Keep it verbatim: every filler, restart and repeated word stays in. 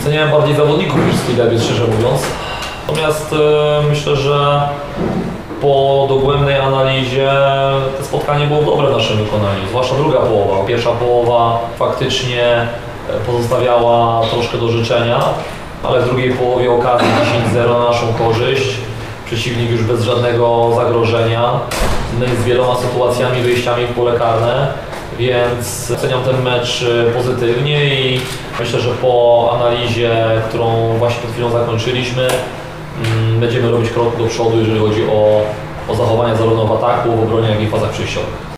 Oceniałem bardziej zawodników niż styl debiut, szczerze mówiąc. Natomiast e, myślę, że po dogłębnej analizie to spotkanie było dobre w naszym wykonaniu, zwłaszcza druga połowa. Pierwsza połowa faktycznie pozostawiała troszkę do życzenia, ale w drugiej połowie okazji dziesięć zero na naszą korzyść. Przeciwnik już bez żadnego zagrożenia, my z wieloma sytuacjami, wyjściami w pole karne, więc oceniam ten mecz pozytywnie i myślę, że po analizie, którą właśnie przed chwilą zakończyliśmy, będziemy robić krok do przodu, jeżeli chodzi o, o zachowania zarówno w ataku, w obronie, jak i w fazach przejściowych.